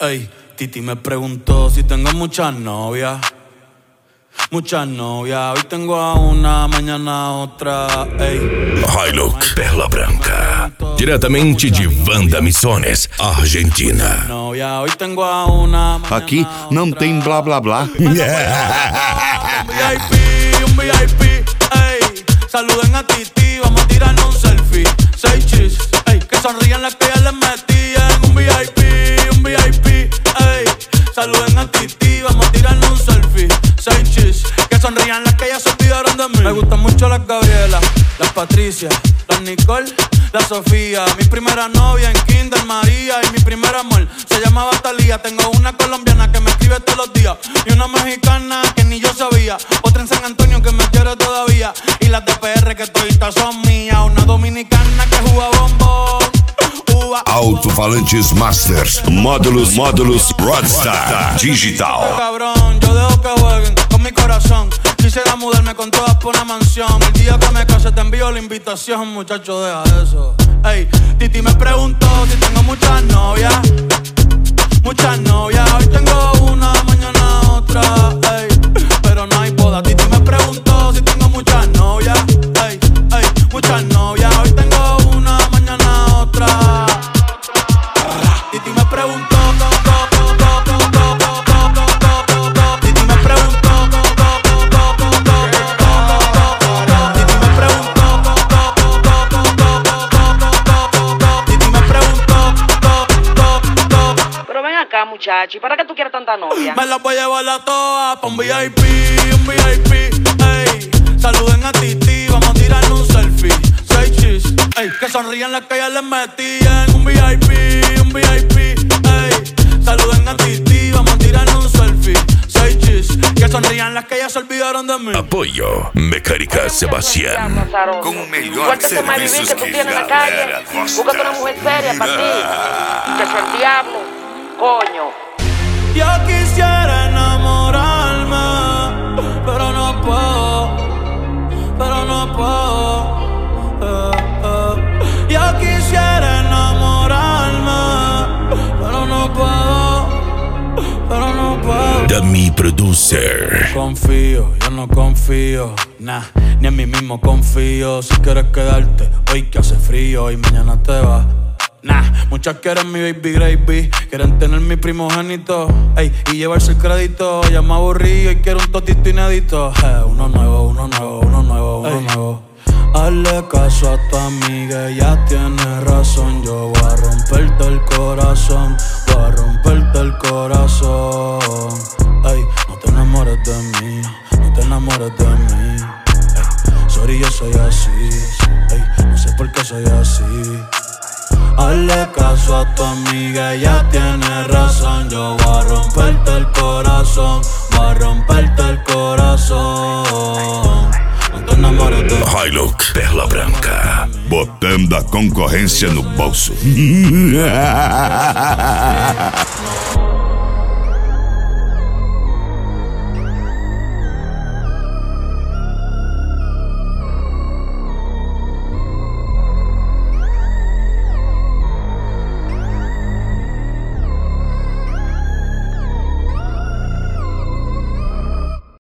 Ey, Titi me preguntó si tengo muchas novias. Muchas novias, hoy tengo a una, mañana a otra, ey. Hilux, Perla Branca, diretamente de Wanda Missões, Argentina. Novia, hoy tengo a una, Aqui não tem blá blá blá. Un VIP, ey. Saluden a Titi, vamos a tirarnos un selfie. 6 chis, ey. Que sonrían las que ya les metían. Un VIP, ey. Saluden a Titi, vamos a tirarnos un selfie. 6 chis, que sonrían las que ya se olvidaron de mí. Me gustan mucho las Gabriela, las Patricia, las Nicole, la Sofía. Mi primera novia en Kinder María. Y mi primer amor se llamaba Talía. Tengo una colombiana que me escribe todos los días. Y una mexicana que ni yo sabía. Otra en San Antonio que me quiere todavía. Y las de PR que toditas son mías. Una dominicana que juega bombón. Alto-falantes Masters, módulos Rodstar Digital. Cabrón, yo dejo que jueguen con mi corazón. Quisiera mudarme con todas por una mansión. El día que me case te envío la invitación, muchacho, deja eso. Ey, Titi me preguntó si tengo muchas novias. Muchas novias, hoy tengo una, mañana otra, ey. Pero no hay boda. Titi me preguntó si tengo muchas novias. Ey, muchas novias, hoy tengo una, mañana otra. Titi me preguntó, Titi me preguntó, Pero ven acá, muchacho, ¿y para qué tú quieres tanta novia? me las voy a llevar a todas pa' un VIP, ey. Saluden a Titi, vamos a tirarnos un selfie. 6 chis, ey. Que sonrían las que ya les metían. Un VIP, ey. Saluden a Titi, vamos a tirarnos un selfie. 6 chis, que sonrían las que ya se olvidaron de mí. Apoio Mecânica Sebastián. Con un melhor serviços que tú tienes en la calle. Búscate una mujer seria para ti. Que sea el diablo, coño. Yo quisiera enamorarme, pero no puedo. Yo quisiera enamorarme, pero no puedo. Dami Producer. Yo no confío, nah, ni en mí mismo confío. Si quieres quedarte, hoy que hace frío y mañana te vas. Nah, muchas quieren mi baby gravy, quieren tener mi primogénito, ey, y llevarse el crédito. Ya me aburrí y quiero un totito inédito. Uno nuevo. Hazle caso a tu amiga, ella tiene razón. Yo voy a romperte el corazón, ey, no te enamores de mí, ey, sorry, yo soy así, ey, no sé por qué soy así. Hazle caso a tu amiga, ella tiene razón. Yo voy a romperte el corazón, não te enamores de mí. Hilux, Perla Branca, botando a concorrência no bolso.